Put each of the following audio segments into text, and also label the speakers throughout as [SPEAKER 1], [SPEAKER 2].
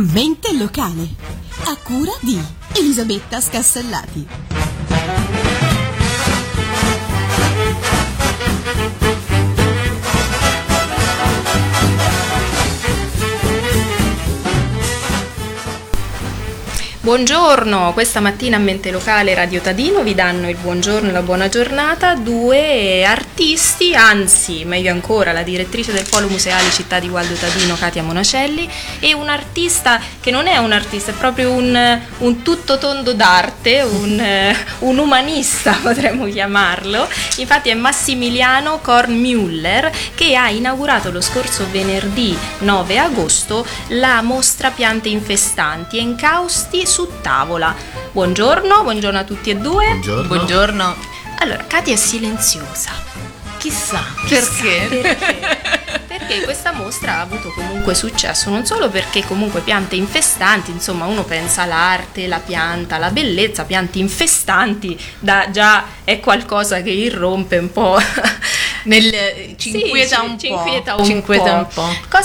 [SPEAKER 1] Mente locale, a cura di Elisabetta Scassellati.
[SPEAKER 2] Buongiorno, questa mattina a Mente Locale Radio Tadino vi danno il buongiorno e la buona giornata due artisti, anzi meglio ancora la direttrice del Polo Museale Città di Gualdo Tadino Katia Monacelli e un artista che non è un artista, è proprio un tutto tondo d'arte, un umanista potremmo chiamarlo. Infatti è Massimiliano Kornmüller che ha inaugurato lo scorso venerdì 9 agosto la mostra Piante infestanti e incausti su tavola. Buongiorno a tutti e due.
[SPEAKER 3] Buongiorno.
[SPEAKER 2] Allora, Katia è silenziosa.
[SPEAKER 3] Chissà perché?
[SPEAKER 2] Perché questa mostra ha avuto comunque successo, non solo perché comunque piante infestanti, insomma uno pensa all'arte, la pianta, la bellezza, piante infestanti già è qualcosa che irrompe un po'.
[SPEAKER 3] Ci inquieta un po'.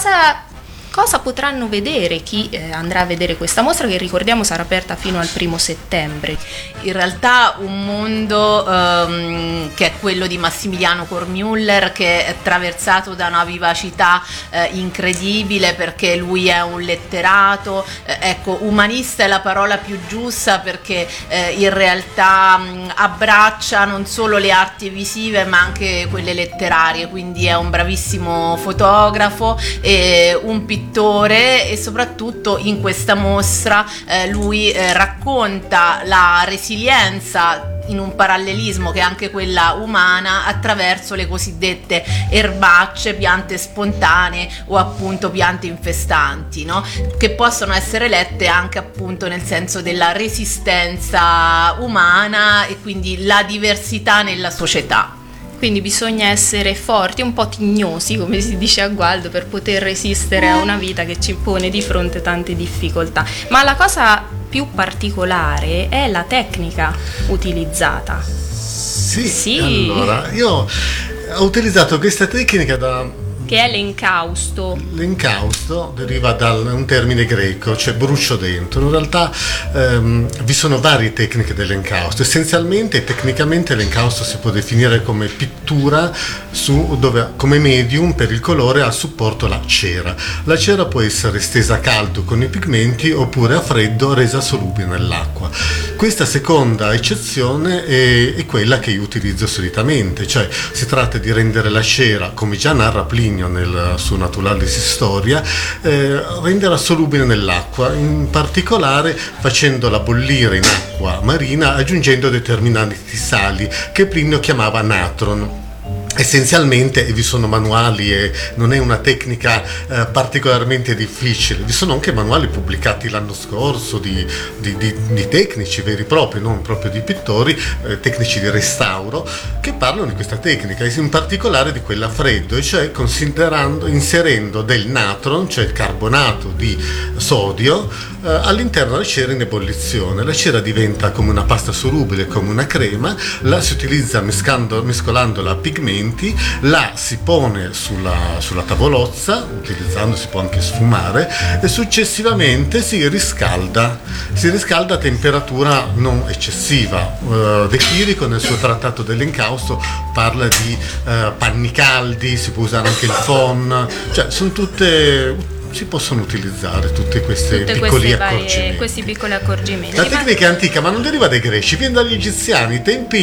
[SPEAKER 2] Cosa potranno vedere chi andrà a vedere questa mostra, che ricordiamo sarà aperta fino al 1° settembre?
[SPEAKER 3] In realtà un mondo che è quello di Massimiliano Kornmüller, che è attraversato da una vivacità incredibile, perché lui è un letterato, umanista è la parola più giusta, perché in realtà abbraccia non solo le arti visive ma anche quelle letterarie, quindi è un bravissimo fotografo e un pittore, e soprattutto in questa mostra lui racconta la resilienza in un parallelismo che è anche quella umana attraverso le cosiddette erbacce, piante spontanee o appunto piante infestanti, no? Che possono essere lette anche appunto nel senso della resistenza umana e quindi la diversità nella società.
[SPEAKER 2] Quindi bisogna essere forti, un po' tignosi, come si dice a Gualdo, per poter resistere a una vita che ci pone di fronte tante difficoltà. Ma la cosa più particolare è la tecnica utilizzata.
[SPEAKER 4] Sì. Allora, io ho utilizzato questa tecnica
[SPEAKER 2] che è l'encausto.
[SPEAKER 4] L'encausto deriva da un termine greco, cioè brucio dentro. In realtà vi sono varie tecniche dell'encausto. Essenzialmente, tecnicamente, l'encausto si può definire come pittura dove come medium per il colore ha a supporto la cera. La cera può essere stesa a caldo con i pigmenti oppure a freddo resa solubile nell'acqua. Questa seconda eccezione è quella che io utilizzo solitamente, cioè si tratta di rendere la cera, come già narra Plinio nel suo Naturalis Historia, renderla solubile nell'acqua, in particolare facendola bollire in acqua marina aggiungendo determinati sali che Plinio chiamava natron. Essenzialmente vi sono manuali e non è una tecnica particolarmente difficile, vi sono anche manuali pubblicati l'anno scorso di tecnici veri e propri, non proprio di pittori, tecnici di restauro, che parlano di questa tecnica, e in particolare di quella a freddo, e cioè inserendo del natron, cioè il carbonato di sodio, all'interno della cera in ebollizione. La cera diventa come una pasta solubile, come una crema, la si utilizza mescolandola a pigmenti, la si pone sulla tavolozza, utilizzando si può anche sfumare, e successivamente si riscalda a temperatura non eccessiva. De Chirico nel suo trattato dell'encausto parla di panni caldi, si può usare anche il phon, cioè si possono utilizzare tutti questi piccoli accorgimenti. La tecnica è antica, ma non deriva dai greci, viene dagli egiziani.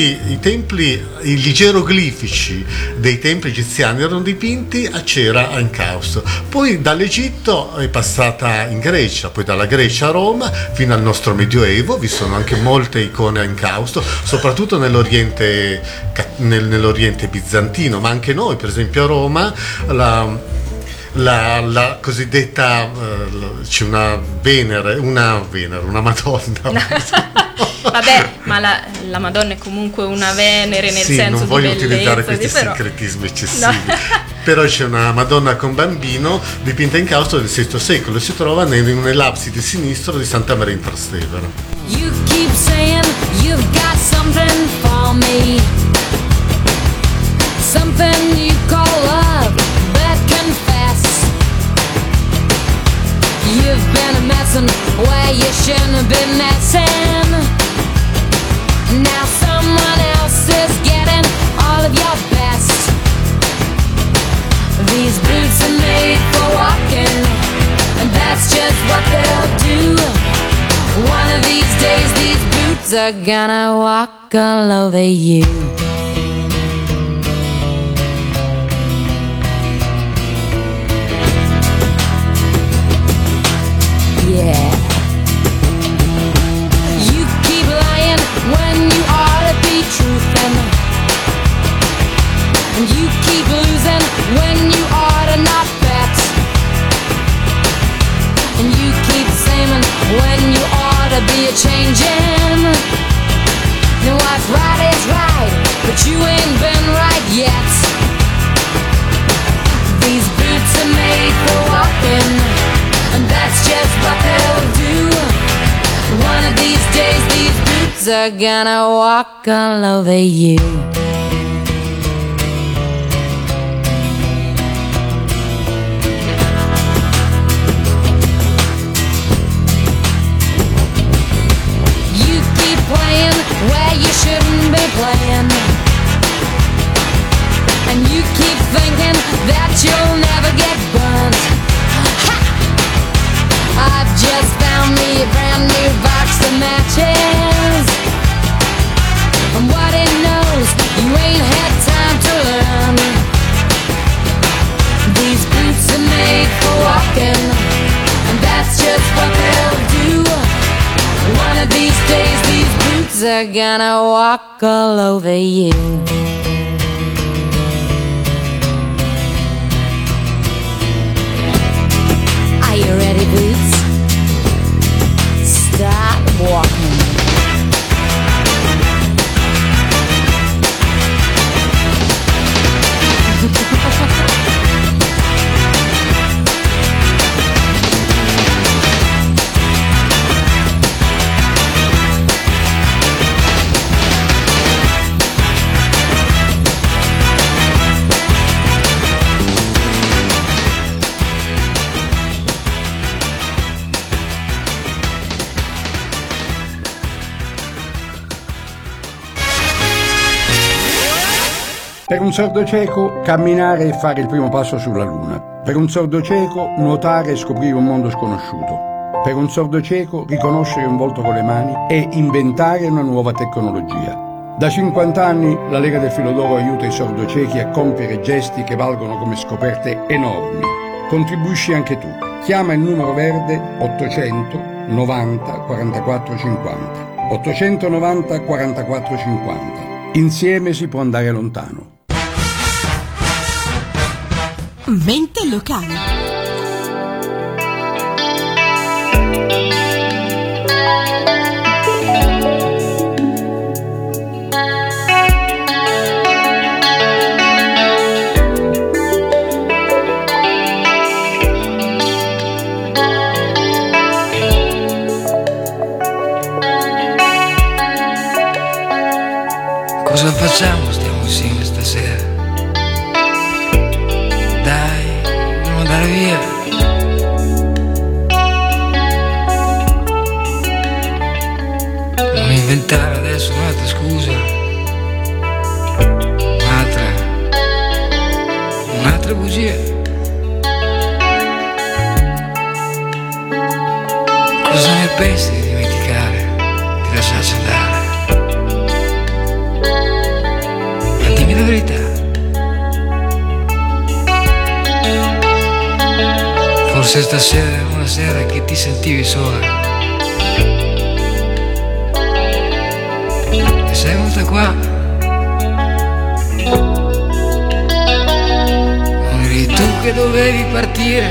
[SPEAKER 4] Gli geroglifici dei templi egiziani erano dipinti a cera a incausto. Poi dall'Egitto è passata in Grecia, poi dalla Grecia a Roma fino al nostro Medioevo. Vi sono anche molte icone a incausto, soprattutto nell'Oriente bizantino, ma anche noi, per esempio a Roma, la cosiddetta c'è una Madonna.
[SPEAKER 2] Vabbè, ma la Madonna è comunque una Venere, nel senso
[SPEAKER 4] non voglio
[SPEAKER 2] di bellezza,
[SPEAKER 4] utilizzare questi sincretismi eccessivi. No. Però c'è una Madonna con bambino dipinta in causto del VI secolo e si trova nell'abside sinistro di Santa Maria in Trastevere. You keep saying you've got something for me, something you call love that confess. You've been a mess
[SPEAKER 5] shouldn't have been messing. Now someone else is getting all of your best. These boots are made for walking, and that's just what they'll do. One of these days these boots are gonna walk all over you. Yeah. You keep lying when you ought to be truthing, and you keep losing when you ought to not bet, and you keep saying when you ought to be a-changing. Now what's right is right, but you ain't been right yet. These boots are made for walking, and that's just what they'll do. One of these days these boots are gonna walk all over you. You keep playing where you shouldn't be playing, and you keep thinking that you'll never get burnt. I've just found me a brand new box of matches, and what it knows, you ain't had time to learn. These boots are made for walking, and that's just what they'll do. One of these days these boots are gonna walk all over you. Are you ready, boots? Start walking.
[SPEAKER 6] Per un sordo cieco, camminare e fare il primo passo sulla Luna. Per un sordo cieco, nuotare e scoprire un mondo sconosciuto. Per un sordo cieco, riconoscere un volto con le mani e inventare una nuova tecnologia. Da 50 anni la Lega del Filo d'Oro aiuta i sordociechi a compiere gesti che valgono come scoperte enormi. Contribuisci anche tu. Chiama il numero verde 800 90 44 50. 890 44 50. Insieme si può andare lontano.
[SPEAKER 1] Mente locale.
[SPEAKER 7] Cosa facciamo? Stiamo insieme stasera. Dai, non andare via. Non inventare adesso un'altra scusa. Un'altra bugia. Cosa ne pensi di dimenticare, di lasciarci andare? Dimmi la verità. Forse stasera è una sera che ti sentivi sola e sei venuta qua. Non eri tu che dovevi partire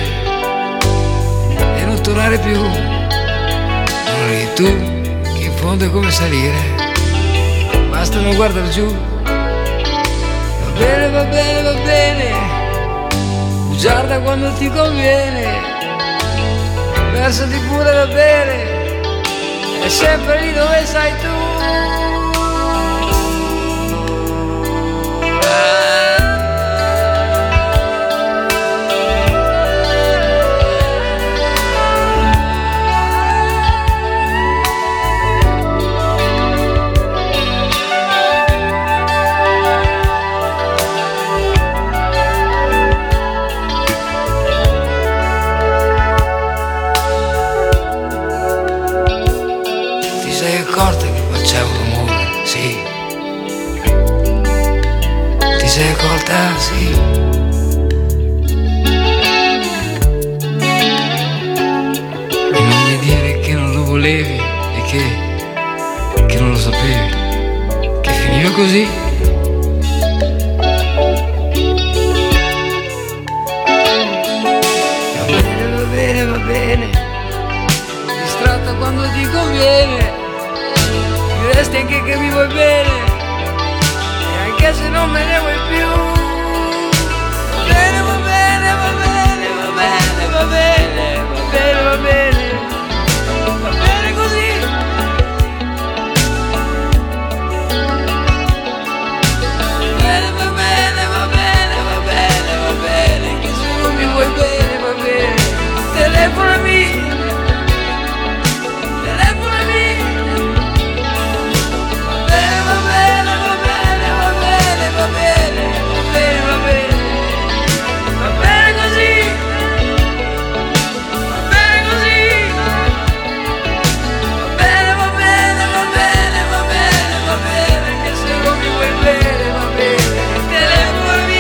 [SPEAKER 7] e non tornare più. Non eri tu che in fondo è come salire, basta non guardare giù. Va bene, va bene, va bene, bugiarda quando ti conviene, versati pure va bene, è sempre lì dove sei tu. sei accorta, sì. E non mi dire che non lo volevi e che non lo sapevi, che finiva così. Va bene, distratta quando ti conviene, mi resti anche che mi vuoi bene, e anche se non me ne vuoi più. Va bene, va bene, va bene, va bene, va bene, va bene, va bene, va bene così. Va bene, va bene, va bene, va bene, va bene, che se non mi vuoi bene, va bene. Telefonami, telefonami. Va bene, va bene, va bene, va bene, va bene, va bene, va bene, va bene così, va bene così, va bene, va bene, va bene, va bene, va bene, che se non mi vuoi bene, va bene, telefonami.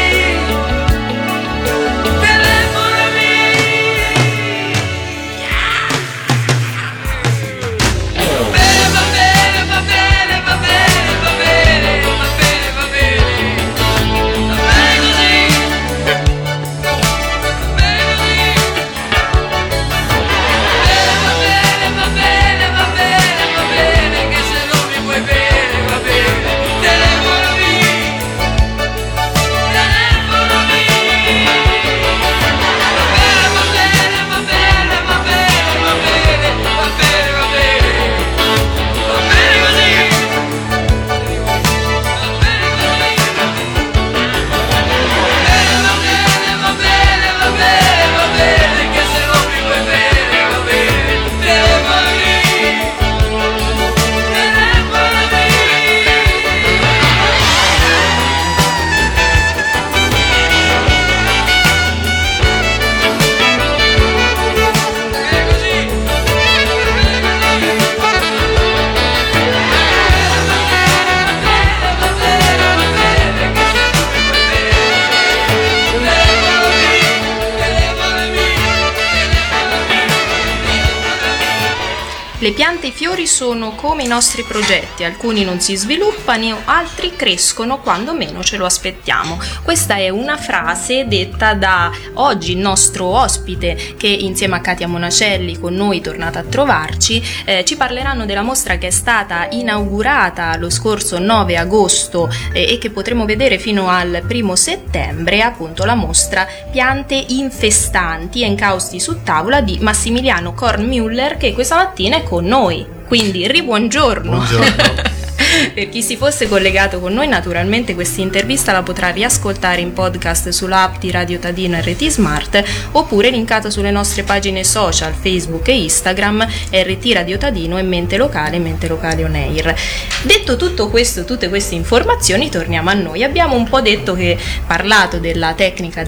[SPEAKER 2] Le piante e i fiori sono come i nostri progetti, alcuni non si sviluppano, altri crescono quando meno ce lo aspettiamo. Questa è una frase detta da oggi il nostro ospite, che insieme a Katia Monacelli con noi tornata a trovarci, ci parleranno della mostra che è stata inaugurata lo scorso 9 agosto e che potremo vedere fino al 1 settembre, appunto la mostra Piante infestanti e incausti su tavola di Massimiliano Kornmüller, che questa mattina è con noi, quindi ribuongiorno.
[SPEAKER 4] Buongiorno.
[SPEAKER 2] Per chi si fosse collegato con noi, naturalmente questa intervista la potrà riascoltare in podcast sull'app di Radio Tadino RT Smart, oppure linkata sulle nostre pagine social Facebook e Instagram RT Radio Tadino e Mente Locale On Air. Detto tutto questo, tutte queste informazioni, torniamo a noi. Abbiamo un po' parlato della tecnica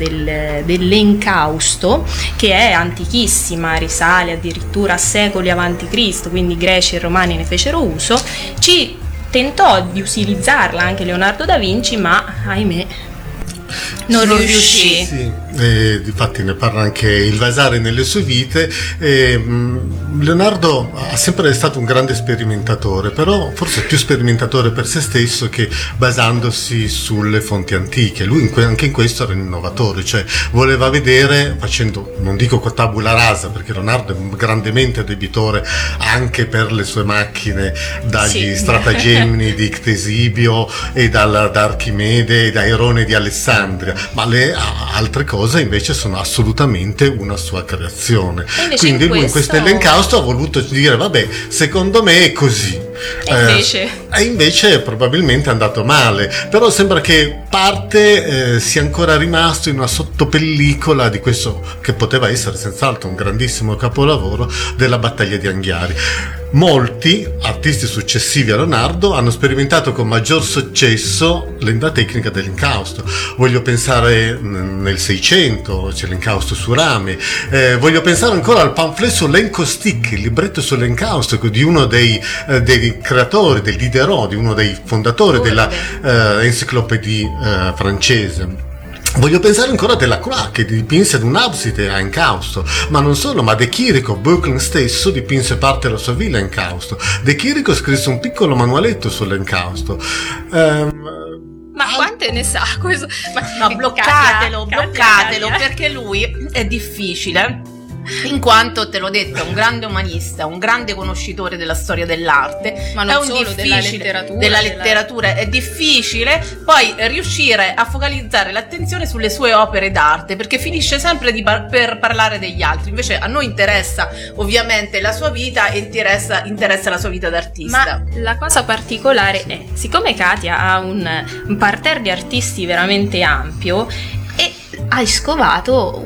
[SPEAKER 2] dell'encausto, che è antichissima, risale addirittura a secoli avanti Cristo, quindi i greci e romani ne fecero uso. Ci tentò di utilizzarla anche Leonardo da Vinci, ma ahimè non riuscì.
[SPEAKER 4] Sì, difatti ne parla anche il Vasari nelle sue vite. Leonardo ha sempre stato un grande sperimentatore, però forse più sperimentatore per se stesso che basandosi sulle fonti antiche. Lui anche in questo era un innovatore, cioè voleva vedere, facendo, non dico tabula rasa, perché Leonardo è grandemente debitore anche per le sue macchine, dagli stratagemmi di Ctesibio e da Archimede e da Irone di Alessandria, ma le altre cose invece sono assolutamente una sua creazione. Quindi lui in questo elencausto ha voluto dire vabbè, secondo me è così. E invece probabilmente è andato male, però sembra che parte sia ancora rimasto in una sottopellicola di questo che poteva essere senz'altro un grandissimo capolavoro della battaglia di Anghiari. Molti artisti successivi a Leonardo hanno sperimentato con maggior successo la tecnica dell'incausto. Voglio pensare nel 600, c'è l'incausto su rame, voglio pensare ancora al pamphlet sull'encaustic, il libretto sull'encausto di uno dei creatori, del Diderot, di uno dei fondatori della enciclopedia francese. Voglio pensare ancora a Delacroix, che dipinse un'abside a incausto, ma non solo, ma De Chirico, Böcklin stesso, dipinse parte della sua villa a incausto. De Chirico scrisse un piccolo manualetto sull'encausto.
[SPEAKER 2] Ma quante ne sa questo?
[SPEAKER 3] Ma bloccatelo, perché lui è difficile. In quanto, te l'ho detto, è un grande umanista, un grande conoscitore della storia dell'arte,
[SPEAKER 2] ma non
[SPEAKER 3] è
[SPEAKER 2] solo della letteratura,
[SPEAKER 3] è difficile poi riuscire a focalizzare l'attenzione sulle sue opere d'arte, perché finisce sempre per parlare degli altri. Invece a noi interessa ovviamente la sua vita e interessa la sua vita d'artista.
[SPEAKER 2] Ma la cosa particolare è, siccome Katia ha un parterre di artisti veramente ampio, e hai scovato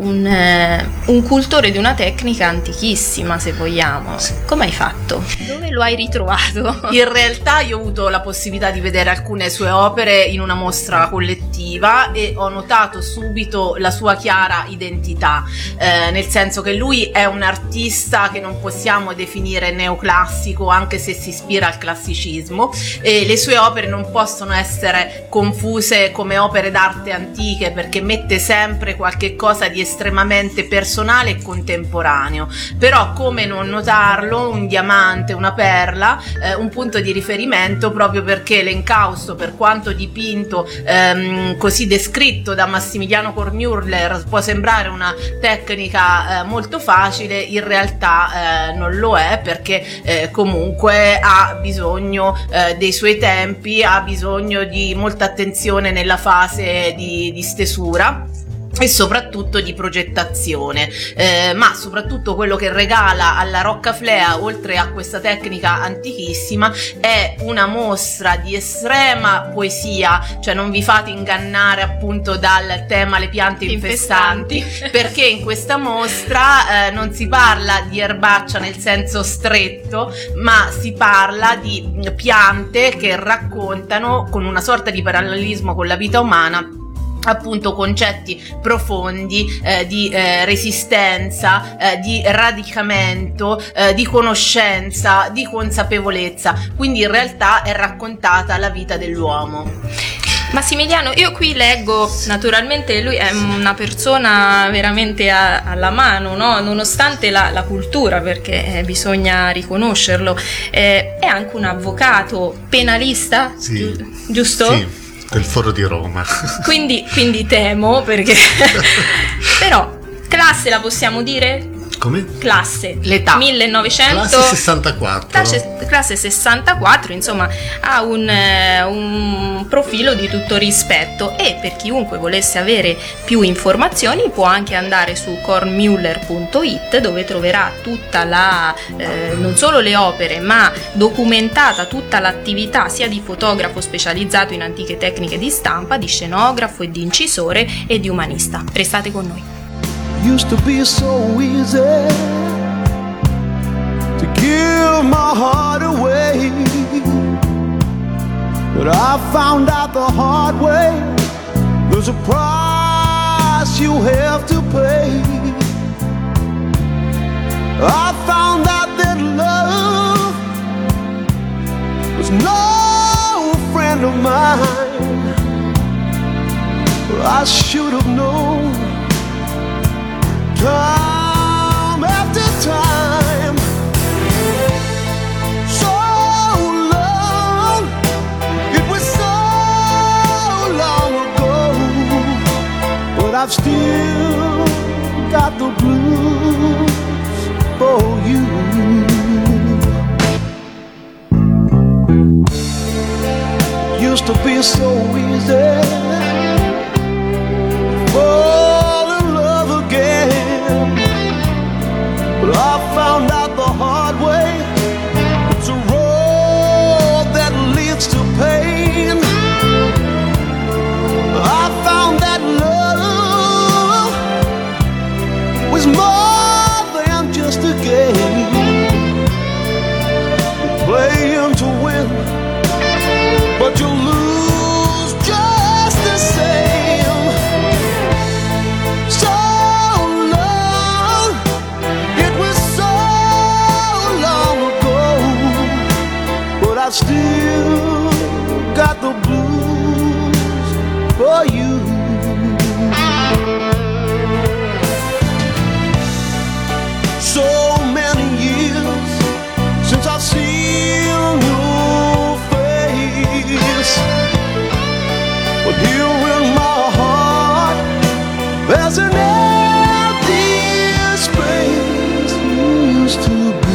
[SPEAKER 2] un cultore di una tecnica antichissima, se vogliamo. Sì. Come hai fatto? Dove lo hai ritrovato?
[SPEAKER 3] In realtà io ho avuto la possibilità di vedere alcune sue opere in una mostra collettiva e ho notato subito la sua chiara identità, nel senso che lui è un artista che non possiamo definire neoclassico, anche se si ispira al classicismo, e le sue opere non possono essere confuse come opere d'arte antiche, perché mette sempre qualche cosa di estremamente personale e contemporaneo. Però come non notarlo, un diamante, una perla, un punto di riferimento, proprio perché l'encausto, per quanto dipinto così descritto da Massimiliano Kornmüller, può sembrare una tecnica molto facile, in realtà non lo è, perché comunque ha bisogno dei suoi tempi, ha bisogno di molta attenzione nella fase di stesura e soprattutto di progettazione, ma soprattutto quello che regala alla Roccaflea, oltre a questa tecnica antichissima, è una mostra di estrema poesia. Cioè non vi fate ingannare appunto dal tema le piante infestanti, perché in questa mostra non si parla di erbaccia nel senso stretto, ma si parla di piante che raccontano, con una sorta di parallelismo con la vita umana, appunto concetti profondi di resistenza, di radicamento, di conoscenza, di consapevolezza. Quindi in realtà è raccontata la vita dell'uomo.
[SPEAKER 2] Massimiliano, io qui leggo, naturalmente lui è una persona veramente alla mano, no? Nonostante la cultura, perché bisogna riconoscerlo, è anche un avvocato penalista,
[SPEAKER 4] sì.
[SPEAKER 2] Giusto?
[SPEAKER 4] Sì. Del Foro di Roma. Quindi
[SPEAKER 2] temo, perché però classe la possiamo dire?
[SPEAKER 4] Come?
[SPEAKER 2] Classe.
[SPEAKER 3] L'età.
[SPEAKER 2] 1900.
[SPEAKER 4] Classe 64.
[SPEAKER 2] Classe 64, insomma, ha un profilo di tutto rispetto, e per chiunque volesse avere più informazioni può anche andare su kornmuller.it, dove troverà tutta non solo le opere, ma documentata tutta l'attività sia di fotografo specializzato in antiche tecniche di stampa, di scenografo e di incisore e di umanista. Restate con noi.
[SPEAKER 8] Used to be so easy to give my heart away, but I found out the hard way there's a price you have to pay. I found out that love was no friend of mine. I should have known time after time. So long, it was so long ago, but I've still got the blues for you. Used to be so easy fall in love again, but I found out the hard way it's a road that leads to pain. I found that love was more than just a game. as an empty space used to be.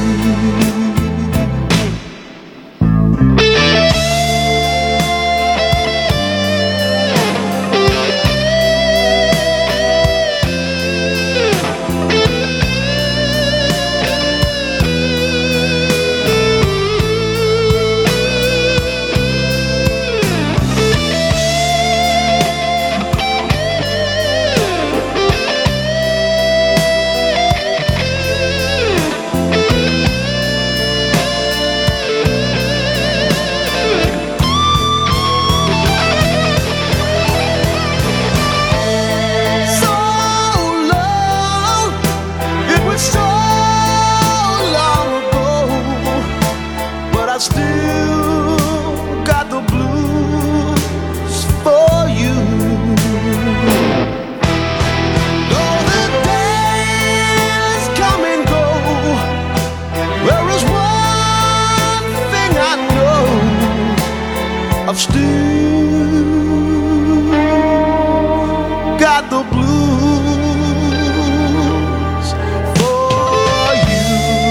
[SPEAKER 8] I've still got the blues for you.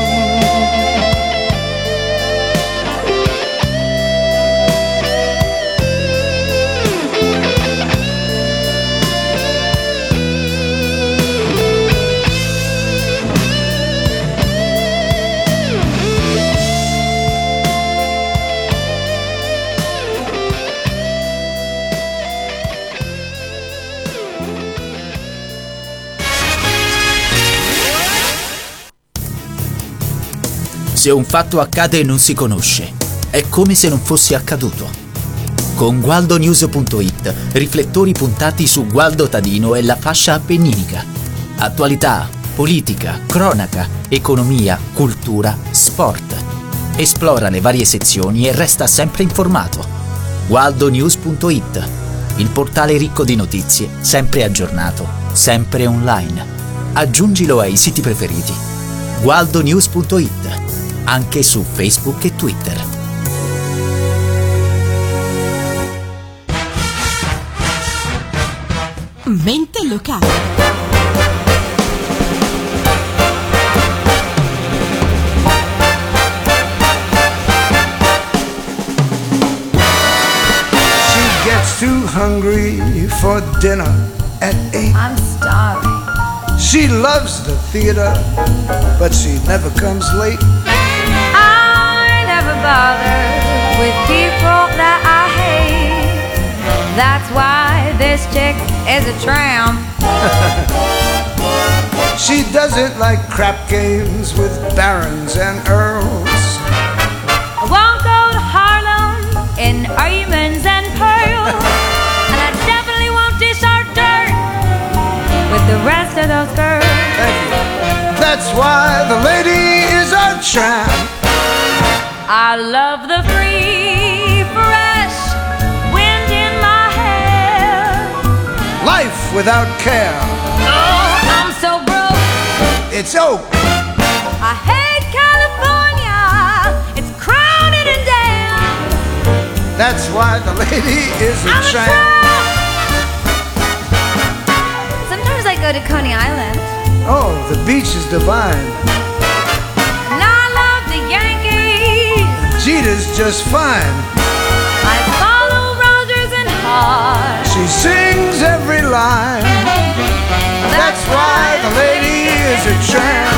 [SPEAKER 9] Se un fatto accade e non si conosce, è come se non fosse accaduto. Con GualdoNews.it, riflettori puntati su Gualdo Tadino e la fascia appenninica. Attualità, politica, cronaca, economia, cultura, sport. Esplora le varie sezioni e resta sempre informato. GualdoNews.it, il portale ricco di notizie, sempre aggiornato, sempre online. Aggiungilo ai siti preferiti. GualdoNews.it, anche su Facebook e Twitter.
[SPEAKER 1] Mente locale.
[SPEAKER 10] Too hungry for dinner at 8.
[SPEAKER 5] I'm starving.
[SPEAKER 10] She loves the theater, but she never comes late.
[SPEAKER 5] I never bother with people that I hate. That's why this chick is a tramp.
[SPEAKER 10] She doesn't like crap games with barons and earls.
[SPEAKER 5] I won't go to Harlem in diamonds and pearls. And I definitely won't dish our dirt with the rest of those girls.
[SPEAKER 10] That's why the lady is a tramp.
[SPEAKER 5] I love the free, fresh wind in my hair.
[SPEAKER 10] Life without care.
[SPEAKER 5] Oh, I'm so broke.
[SPEAKER 10] It's oak.
[SPEAKER 5] I hate California. It's crowded and damn.
[SPEAKER 10] That's why the lady is a tramp.
[SPEAKER 5] Sometimes I go to Coney Island.
[SPEAKER 10] Oh, the beach is divine.
[SPEAKER 5] And I love the Yankees.
[SPEAKER 10] Jeter's just fine.
[SPEAKER 5] I follow Rogers and Hart.
[SPEAKER 10] She sings every line. That's why the lady is a tramp.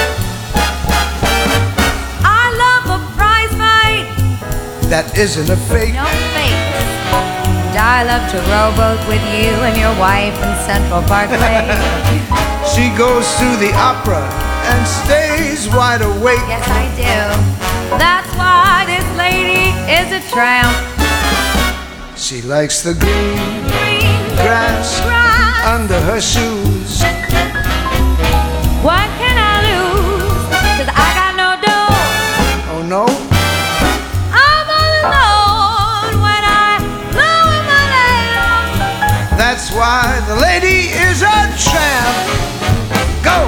[SPEAKER 5] I love a prize fight.
[SPEAKER 10] That isn't a fake.
[SPEAKER 5] No fake. And I love to rowboat with you and your wife in Central Parkway.
[SPEAKER 10] She goes to the opera and stays wide awake.
[SPEAKER 5] Yes, I do. That's why this lady is a tramp.
[SPEAKER 10] She likes the green grass under her shoes.
[SPEAKER 5] What can I lose? 'Cause I got no dough.
[SPEAKER 10] Oh no?
[SPEAKER 5] I'm all alone when I lower my lamp.
[SPEAKER 10] That's why the lady is a tramp. Go!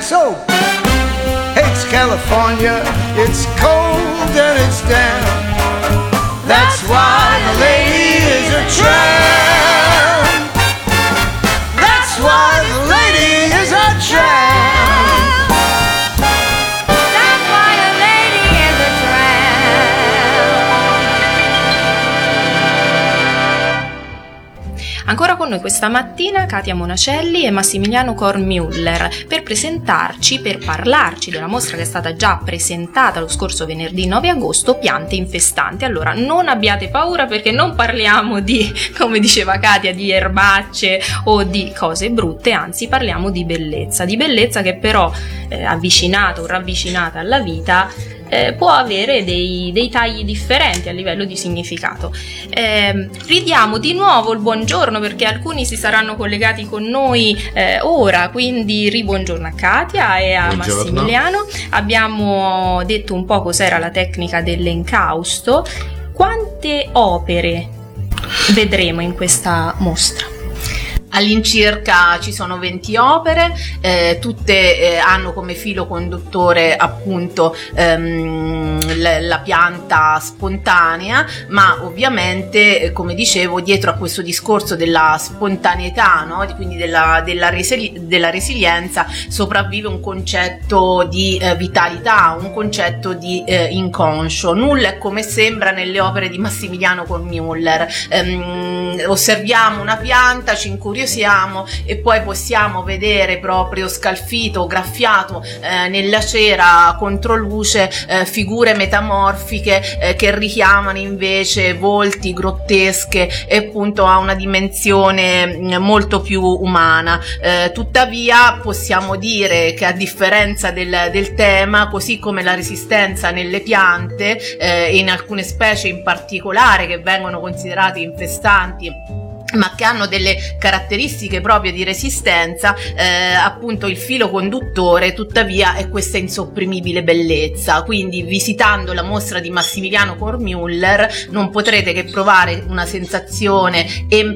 [SPEAKER 10] so hates California. It's cold and it's damp. That's why the lady is a tramp. That's why the lady is a tramp.
[SPEAKER 5] That's why the lady is a tramp.
[SPEAKER 2] Ancora con noi questa mattina Katia Monacelli e Massimiliano Kornmüller per presentarci, per parlarci della mostra che è stata già presentata lo scorso venerdì 9 agosto, Piante infestanti. Allora non abbiate paura, perché non parliamo di, come diceva Katia, di erbacce o di cose brutte, anzi parliamo di bellezza che però avvicinata o ravvicinata alla vita può avere dei tagli differenti a livello di significato. Ridiamo di nuovo il buongiorno, perché alcuni si saranno collegati con noi ora, quindi ribuongiorno a Katia e a
[SPEAKER 4] Buongiorno.
[SPEAKER 2] Massimiliano. Abbiamo detto un po' cos'era la tecnica dell'encausto. Quante opere vedremo in questa mostra?
[SPEAKER 3] All'incirca ci sono 20 opere, tutte hanno come filo conduttore appunto la pianta spontanea, ma ovviamente come dicevo dietro a questo discorso della spontaneità, no? Quindi della resilienza, sopravvive un concetto di vitalità, un concetto di inconscio. Nulla è come sembra nelle opere di Massimiliano Kornmüller. Osserviamo una pianta, ci incuriosiamo e poi possiamo vedere proprio scalfito o graffiato nella cera controluce figure metamorfiche che richiamano invece volti grottesche e appunto a una dimensione molto più umana. Tuttavia possiamo dire che a differenza del tema, così come la resistenza nelle piante e in alcune specie in particolare che vengono considerate infestanti ma che hanno delle caratteristiche proprie di resistenza, appunto il filo conduttore tuttavia è questa insopprimibile bellezza. Quindi visitando la mostra di Massimiliano Kornmüller non potrete che provare una sensazione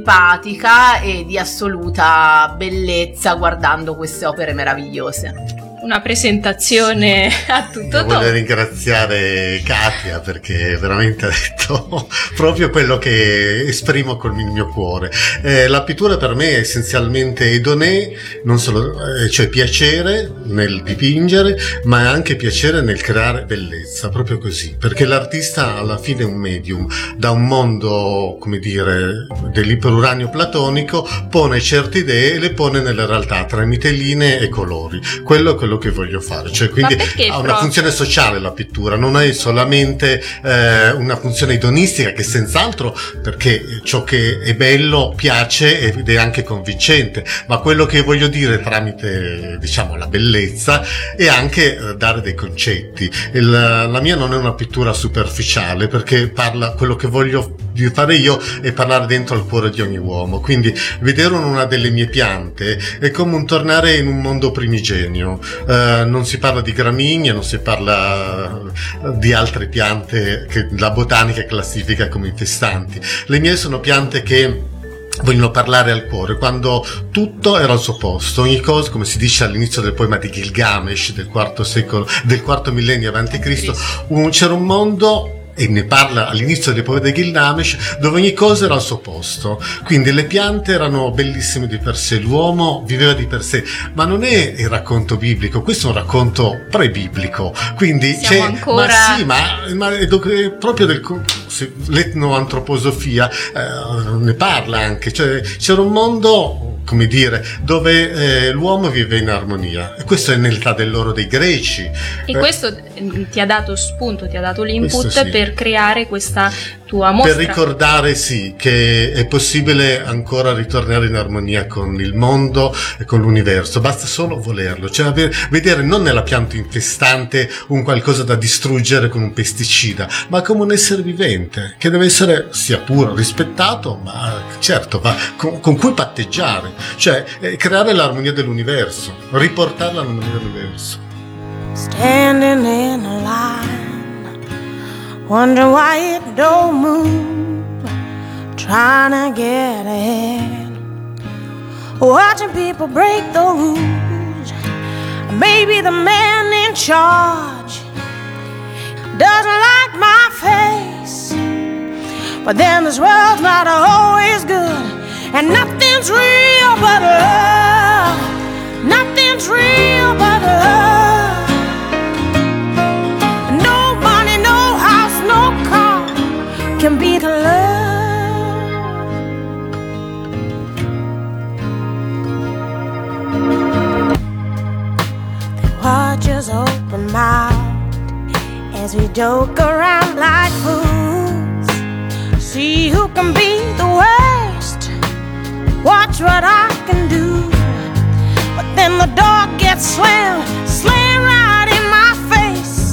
[SPEAKER 3] empatica e di assoluta bellezza guardando queste opere meravigliose.
[SPEAKER 2] Una presentazione a tutto tondo.
[SPEAKER 4] Voglio ringraziare Katia, perché veramente ha detto proprio quello che esprimo con il mio cuore. La pittura per me è essenzialmente edonée, non solo, cioè piacere nel dipingere, ma è anche piacere nel creare bellezza, proprio così, perché l'artista alla fine è un medium, da un mondo, come dire, dell'iperuranio platonico, pone certe idee e le pone nella realtà tramite linee e colori. Quello è quello che voglio fare, cioè quindi ha una funzione sociale la pittura, non è solamente una funzione edonistica, che senz'altro, perché ciò che è bello piace ed è anche convincente, ma quello che voglio dire tramite, diciamo, la bellezza è anche dare dei concetti. La mia non è una pittura superficiale, perché parla, quello che voglio fare io è parlare dentro al cuore di ogni uomo, quindi vedere una delle mie piante è come un tornare in un mondo primigenio. Non si parla di gramigna, non si parla di altre piante che la botanica classifica come infestanti. Le mie sono piante che vogliono parlare al cuore, quando tutto era al suo posto, ogni cosa, come si dice all'inizio del poema di Gilgamesh del quarto millennio avanti Cristo, c'era un mondo, e ne parla all'inizio del poema di Gilgamesh, dove ogni cosa era al suo posto. Quindi le piante erano bellissime di per sé, l'uomo viveva di per sé, ma non è il racconto biblico, questo è un racconto pre-biblico, quindi
[SPEAKER 2] siamo ancora...
[SPEAKER 4] ma è proprio l'etnoantroposofia ne parla anche, cioè c'era un mondo, come dire, dove l'uomo vive in armonia, e questo è nell'età dell'oro dei greci,
[SPEAKER 2] e questo ti ha dato spunto, ti ha dato l'input
[SPEAKER 4] sì,
[SPEAKER 2] per creare questa tua mostra,
[SPEAKER 4] per ricordare che è possibile ancora ritornare in armonia con il mondo e con l'universo, basta solo volerlo, cioè vedere non nella pianta infestante un qualcosa da distruggere con un pesticida, ma come un essere vivente che deve essere, sia pure rispettato, ma certo con cui patteggiare, cioè creare l'armonia dell'universo, riportare l'armonia dell'universo.
[SPEAKER 11] Standing in a line, wondering why it don't move, trying to get ahead, watching people break the rules, maybe the man in charge doesn't like my face, but then this world's not always good, and nothing's real but love. Nothing's real but love. No money, no house, no car can beat love. They watch us open mouthed as we joke around like fools. See who can be the worst. Watch what I can do. But then the door gets slammed right in my face.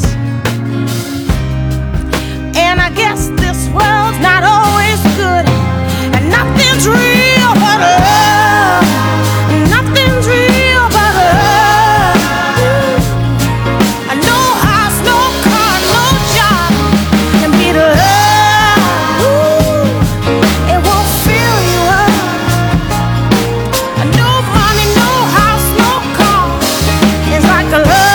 [SPEAKER 11] And I guess this world's not always good, and nothing's real but love. Nothing's real but love. No house, no car, no job can beat love. It won't fill you up. No money, no house, no car. It's like a love.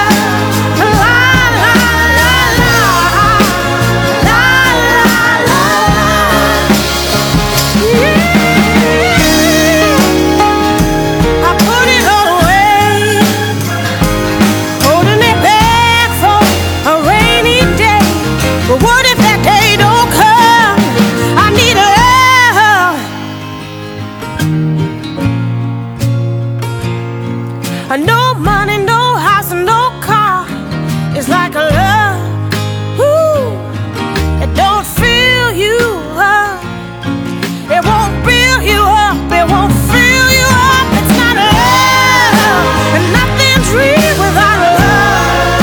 [SPEAKER 11] No money, no house, no car. It's like a love. Ooh, it don't fill you up. It won't build you up. It won't fill you up. It's not love, and nothing's real without love.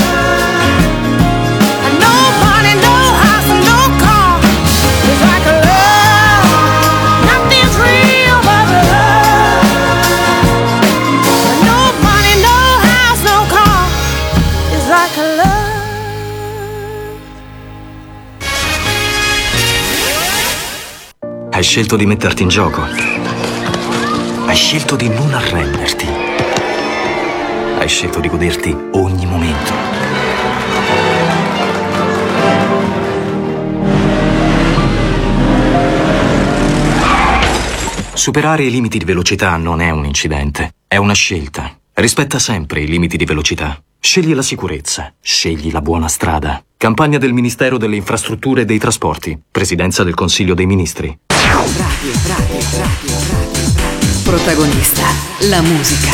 [SPEAKER 11] No money, no house, no car. It's like a love. Nothing's real but love. Like a love.
[SPEAKER 12] Hai scelto di metterti in gioco. Hai scelto di non arrenderti. Hai scelto di goderti ogni momento. Superare i limiti di velocità non è un incidente, è una scelta. Rispetta sempre i limiti di velocità. Scegli la sicurezza, scegli la buona strada. Campagna del Ministero delle Infrastrutture e dei Trasporti. Presidenza del Consiglio dei Ministri.
[SPEAKER 13] Radio. Protagonista, la musica.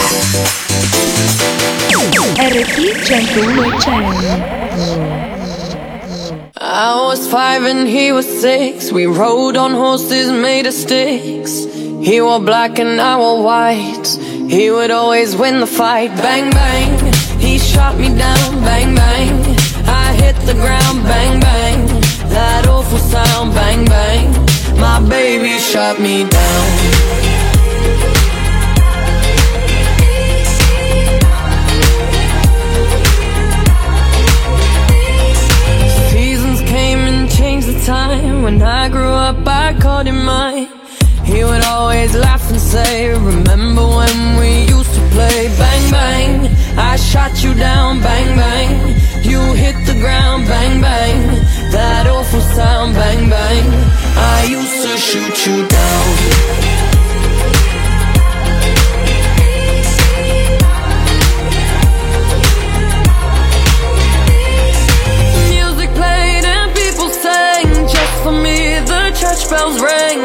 [SPEAKER 5] RT 101.
[SPEAKER 14] I was 5 and he was 6. We rode on horses made of sticks. He wore black and I wore white. He would always win the fight. Bang, bang. He shot me down, bang, bang. I hit the ground, bang, bang. That awful sound, bang, bang. My baby shot me down. Seasons came and changed the time. When I grew up, I called him mine. He would always laugh and say, remember when we used to play? Bang, bang, I shot you down, bang, bang. You hit the ground, bang, bang. That awful sound, bang, bang. I used to shoot you down. Music played and people sang. Just for me the church bells rang.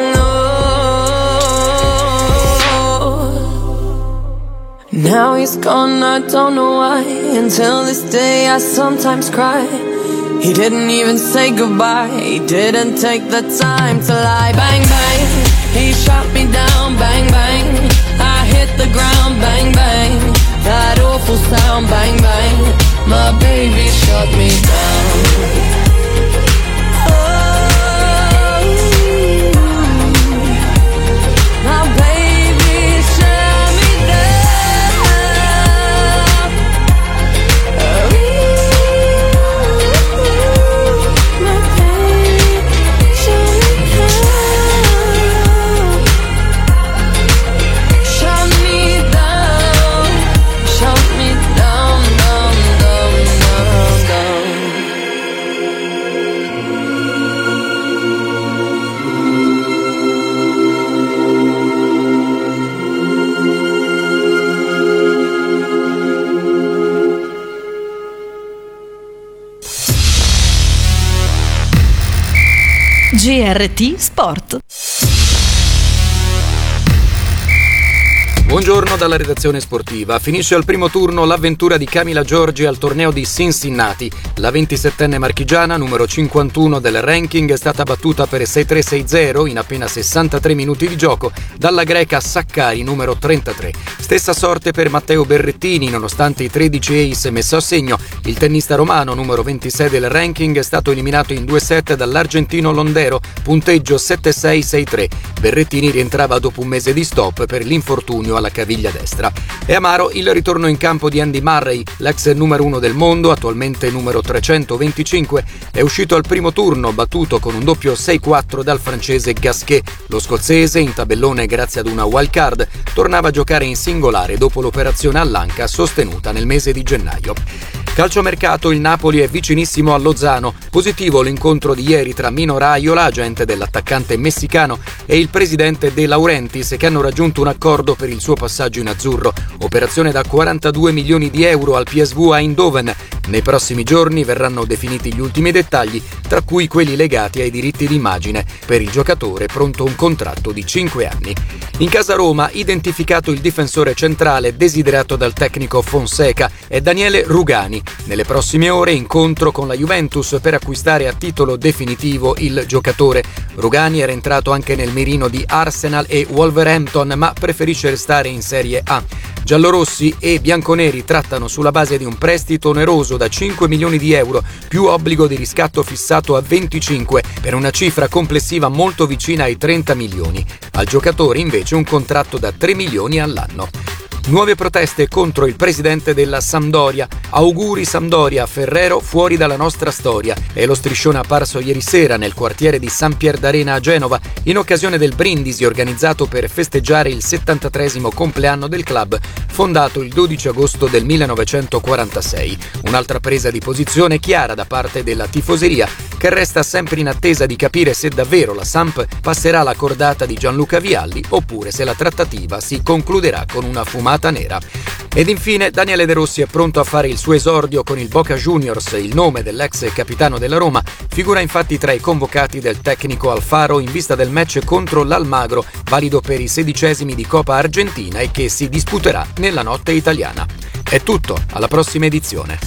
[SPEAKER 14] Now he's gone, I don't know why. Until this day I sometimes cry. He didn't even say goodbye. He didn't take the time to lie. Bang, bang, he shot me down. Bang, bang, I hit the ground. Bang, bang, that awful sound. Bang, bang, my baby shot me down. Shut me down.
[SPEAKER 1] GRT Sport.
[SPEAKER 15] Buongiorno dalla redazione sportiva. Finisce al primo turno l'avventura di Camila Giorgi al torneo di Cincinnati. La 27enne marchigiana, numero 51 del ranking, è stata battuta per 6-3-6-0 in appena 63 minuti di gioco dalla greca Sakkari, numero 33. Stessa sorte per Matteo Berrettini, nonostante i 13 ace messo a segno. Il tennista romano, numero 26 del ranking, è stato eliminato in 2 set dall'argentino Londero, punteggio 7-6-6-3. Berrettini rientrava dopo un mese di stop per l'infortunio alla caviglia destra. È amaro il ritorno in campo di Andy Murray, l'ex numero 1 del mondo, attualmente numero 325, è uscito al primo turno, battuto con un doppio 6-4 dal francese Gasquet. Lo scozzese, in tabellone grazie ad una wild card, tornava a giocare in singolare dopo l'operazione all'anca sostenuta nel mese di gennaio. Calciomercato, il Napoli è vicinissimo a Lozano. Positivo l'incontro di ieri tra Mino Raiola, agente dell'attaccante messicano, e il presidente De Laurentiis, che hanno raggiunto un accordo per il suo passaggio in azzurro. Operazione da 42 milioni di euro al PSV Eindhoven. Nei prossimi giorni verranno definiti gli ultimi dettagli, tra cui quelli legati ai diritti d'immagine. Per il giocatore pronto un contratto di 5 anni. In casa Roma, identificato il difensore centrale desiderato dal tecnico Fonseca, è Daniele Rugani. Nelle prossime ore incontro con la Juventus per acquistare a titolo definitivo il giocatore. Rugani era entrato anche nel mirino di Arsenal e Wolverhampton, ma preferisce restare in Serie A. Giallorossi e bianconeri trattano sulla base di un prestito oneroso da 5 milioni di euro, più obbligo di riscatto fissato a 25, per una cifra complessiva molto vicina ai 30 milioni. Al giocatore invece un contratto da 3 milioni all'anno. Nuove proteste contro il presidente della Sampdoria. Auguri Sampdoria, Ferrero fuori dalla nostra storia. È lo striscione apparso ieri sera nel quartiere di San Pier d'Arena a Genova, in occasione del brindisi organizzato per festeggiare il 73esimo compleanno del club, fondato il 12 agosto del 1946. Un'altra presa di posizione chiara da parte della tifoseria, che resta sempre in attesa di capire se davvero la Samp passerà la cordata di Gianluca Vialli oppure se la trattativa si concluderà con una fumata nera. Ed infine Daniele De Rossi è pronto a fare il suo esordio con il Boca Juniors. Il nome dell'ex capitano della Roma figura infatti tra i convocati del tecnico Alfaro in vista del match contro l'Almagro, valido per i 16esimi di Coppa Argentina e che si disputerà nella notte italiana. È tutto, alla prossima edizione.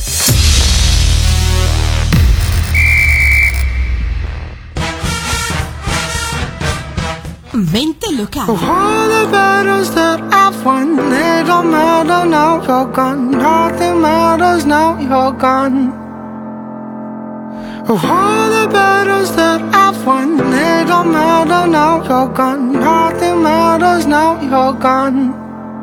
[SPEAKER 1] Mente locale.
[SPEAKER 10] All the battles that I've won, they don't matter now you're gone. Nothing matters now you're gone. All the battles that I've won, they don't matter now you're gone. Nothing matters now you're gone.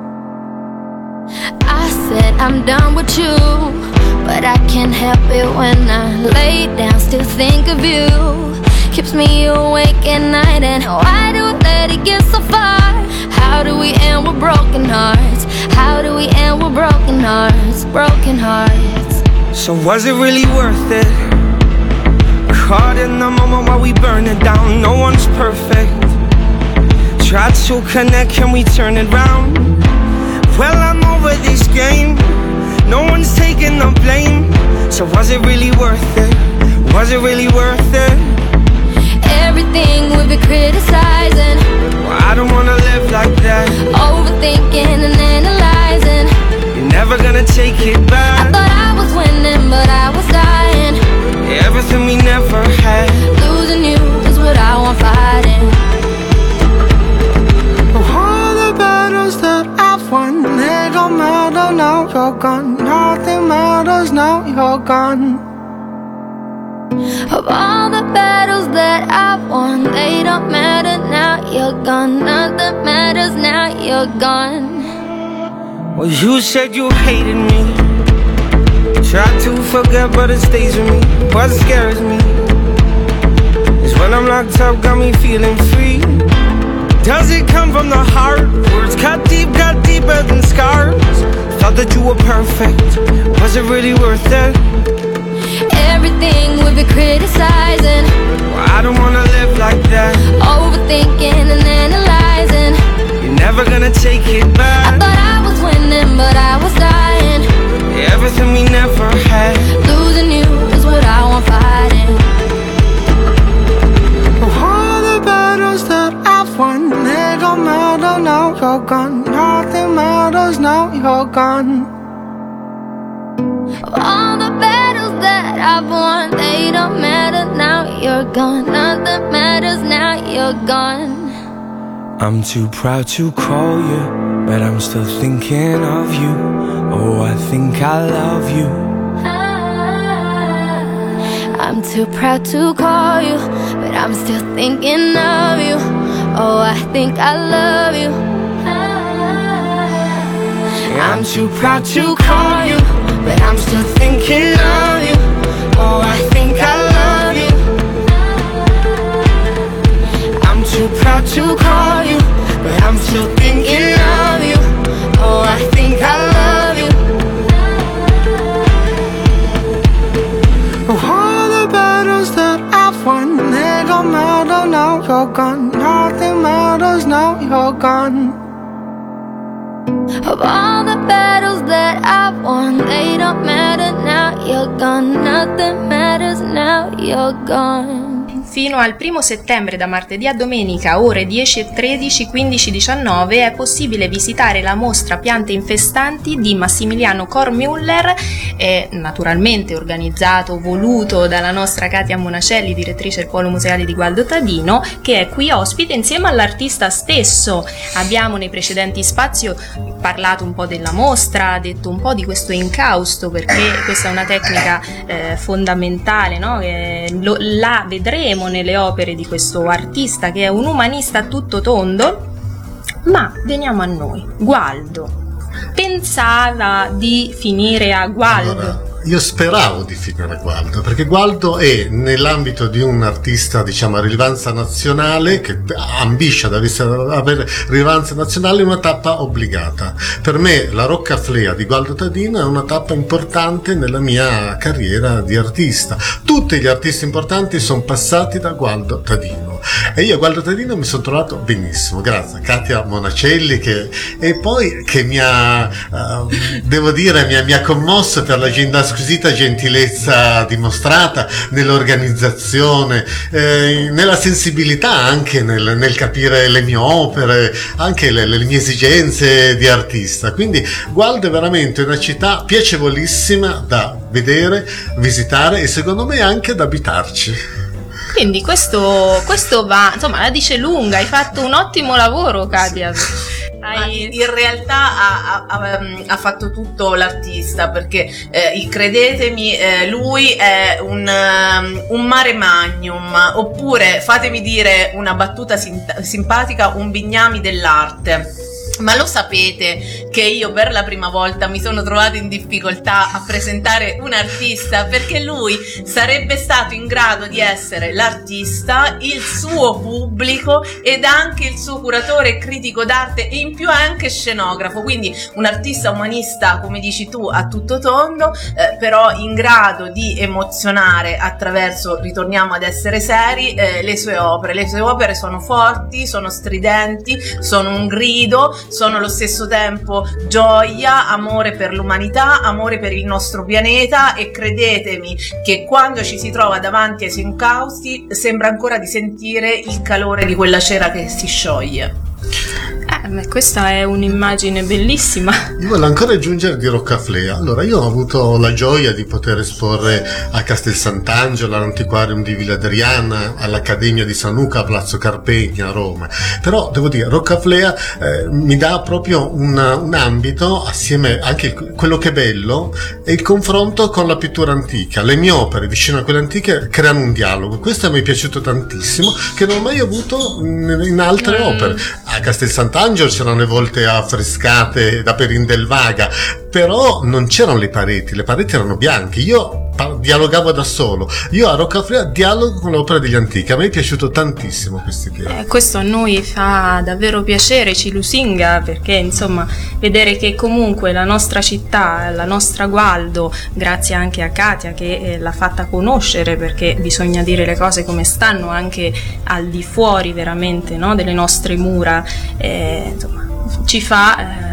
[SPEAKER 5] I said I'm done with you, but I can't help it when I lay down, still think of you. Keeps me awake at night, and why do we let it get so far? How do we end with broken hearts? How do we end with broken hearts? Broken hearts.
[SPEAKER 10] So was it really worth it? Caught in the moment while we burn it down. No one's perfect. Tried to connect, can we turn it round? Well, I'm over this game. No one's taking the blame. So was it really worth it? Was it really worth it?
[SPEAKER 5] Everything we've been criticizing,
[SPEAKER 10] Well, I don't wanna live like that.
[SPEAKER 5] overthinking and analyzing.
[SPEAKER 10] You're never gonna take it back.
[SPEAKER 5] I thought I was winning, but I was dying.
[SPEAKER 10] Everything we never had.
[SPEAKER 5] Losing you is what I want fighting.
[SPEAKER 10] All the battles that I've won, they don't matter now you're gone. Nothing matters now you're gone.
[SPEAKER 5] Of all the battles that I've won, they don't matter now you're gone. Nothing matters now you're gone.
[SPEAKER 10] Well, you said you hated me. Tried to forget, but it stays with me. What scares me is when I'm locked up, got me feeling free. Does it come from the heart? Words cut deeper than scars. Thought that you were perfect. Was it really worth it?
[SPEAKER 5] Everything we've been criticizing,
[SPEAKER 10] Well, I don't wanna live like that.
[SPEAKER 5] overthinking and analyzing.
[SPEAKER 10] You're never gonna take it back.
[SPEAKER 5] I thought I was winning, but I was dying.
[SPEAKER 10] Everything we never had.
[SPEAKER 5] Losing you is what I want fighting.
[SPEAKER 10] Oh, you're gone. Nothing matters now, you're gone.
[SPEAKER 5] All the battles that I've won, they don't matter now, you're gone. Nothing matters now, you're gone.
[SPEAKER 10] I'm too proud to call you, but I'm still thinking of you. Oh, I think I love you.
[SPEAKER 5] I'm too proud to call you, but I'm still thinking of you. Oh, I think I love you.
[SPEAKER 10] I'm too proud to call you, but I'm still thinking of you. Oh, I think I love you. I'm too proud to call you, but I'm still thinking of you. Oh, I think I love you. All the battles that I've won, they don't matter now, you're gone. Nothing matters now, you're gone.
[SPEAKER 5] Of all the battles that I've won, they don't matter now, you're gone. Nothing matters now, you're gone.
[SPEAKER 2] Fino al 1 settembre, da martedì a domenica, ore 10:13, 15:19, è possibile visitare la mostra Piante infestanti di Massimiliano Kornmüller, naturalmente organizzato, voluto dalla nostra Katia Monacelli, direttrice del Polo Museale di Gualdo Tadino, che è qui ospite insieme all'artista stesso. Abbiamo nei precedenti spazi parlato un po' della mostra, detto un po' di questo incausto, perché questa è una tecnica fondamentale, no? La vedremo nelle opere di questo artista che è un umanista a tutto tondo. Ma veniamo a noi. Gualdo pensava di finire a Gualdo?
[SPEAKER 4] Allora, io speravo di finire a Gualdo, perché Gualdo è, nell'ambito di un artista, diciamo, a rilevanza nazionale, che ambisce ad avere rilevanza nazionale, una tappa obbligata. Per me la Roccaflea di Gualdo Tadino è una tappa importante nella mia carriera di artista. Tutti gli artisti importanti sono passati da Gualdo Tadino e io a Gualdo Tadino mi sono trovato benissimo, grazie a Katia Monacelli e poi che mi ha, devo dire, mi ha commosso per la squisita gentilezza dimostrata nell'organizzazione, nella sensibilità anche nel capire le mie opere, anche le mie esigenze di artista. Quindi Gualdo è veramente una città piacevolissima da vedere, visitare e secondo me anche da abitarci.
[SPEAKER 2] Quindi questo va, insomma, la dice lunga. Hai fatto un ottimo lavoro, Katia.
[SPEAKER 3] In realtà ha fatto tutto l'artista, perché credetemi, lui è un mare magnum, oppure, fatemi dire una battuta simpatica, un Bignami dell'arte. Ma lo sapete che io per la prima volta mi sono trovata in difficoltà a presentare un artista, perché lui sarebbe stato in grado di essere l'artista, il suo pubblico ed anche il suo curatore e critico d'arte, e in più anche scenografo, quindi un artista umanista, come dici tu, a tutto tondo, però in grado di emozionare attraverso, ritorniamo ad essere seri, le sue opere. Le sue opere sono forti, sono stridenti, sono un grido, sono allo stesso tempo gioia, amore per l'umanità, amore per il nostro pianeta, e credetemi che quando ci si trova davanti ai incausti sembra ancora di sentire il calore di quella cera che si scioglie.
[SPEAKER 2] Questa è un'immagine bellissima.
[SPEAKER 4] Io voglio ancora aggiungere di Roccaflea. Allora, io ho avuto la gioia di poter esporre a Castel Sant'Angelo, all'Antiquarium di Villa Adriana, all'Accademia di San Luca a Palazzo Carpegna a Roma. Però devo dire, Roccaflea mi dà proprio un ambito, assieme anche quello che è bello è il confronto con la pittura antica. Le mie opere vicino a quelle antiche creano un dialogo. Questo mi è piaciuto tantissimo, che non ho mai avuto in altre opere. A Castel Sant'Angelo c'erano le volte affrescate da Perindelvaga, però non c'erano le pareti erano bianche. Io dialogavo da solo. Io a Roccaflea dialogo con l'opera degli antichi. A me è piaciuto tantissimo questa idea.
[SPEAKER 2] Questo a noi fa davvero piacere, ci lusinga, perché insomma vedere che comunque la nostra città, la nostra Gualdo, grazie anche a Katia che l'ha fatta conoscere, perché bisogna dire le cose come stanno anche al di fuori veramente, no, delle nostre mura, insomma ci fa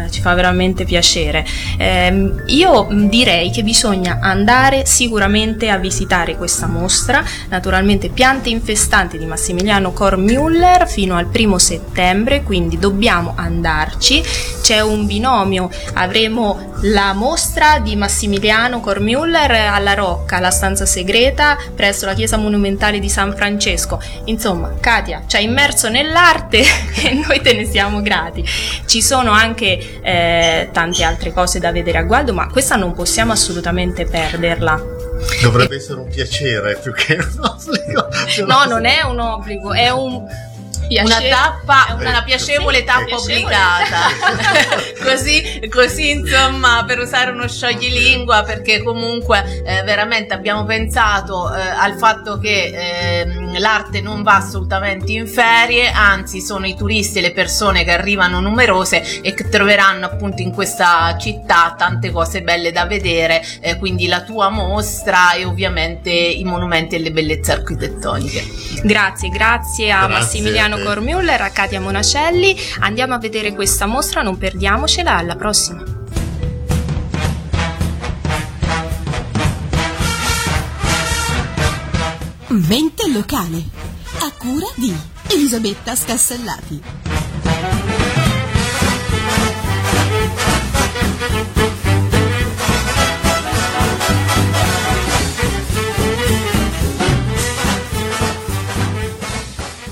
[SPEAKER 2] ci fa veramente piacere. Io direi che bisogna andare sicuramente a visitare questa mostra, naturalmente Piante infestanti di Massimiliano Kornmüller fino al 1 settembre, quindi dobbiamo andarci. C'è un binomio, avremo la mostra di Massimiliano Kornmüller alla Rocca, la stanza segreta presso la chiesa monumentale di San Francesco. Insomma, Katia ci ha immerso nell'arte e noi te ne siamo grati. Ci sono anche tante altre cose da vedere a Gualdo, ma questa non possiamo assolutamente perderla.
[SPEAKER 4] Dovrebbe essere un piacere più che un obbligo.
[SPEAKER 2] No, non è un obbligo, è un
[SPEAKER 3] una piacevole tappa obbligata. così insomma, per usare uno scioglilingua, perché comunque veramente abbiamo pensato al fatto che l'arte non va assolutamente in ferie, anzi sono i turisti e le persone che arrivano numerose e che troveranno appunto in questa città tante cose belle da vedere, quindi la tua mostra e ovviamente i monumenti e le bellezze architettoniche.
[SPEAKER 2] Grazie a Massimiliano Kornmüller, a Katia Monacelli. Andiamo a vedere questa mostra, non perdiamocela. Alla prossima.
[SPEAKER 1] Mente locale, a cura di Elisabetta Scassellati.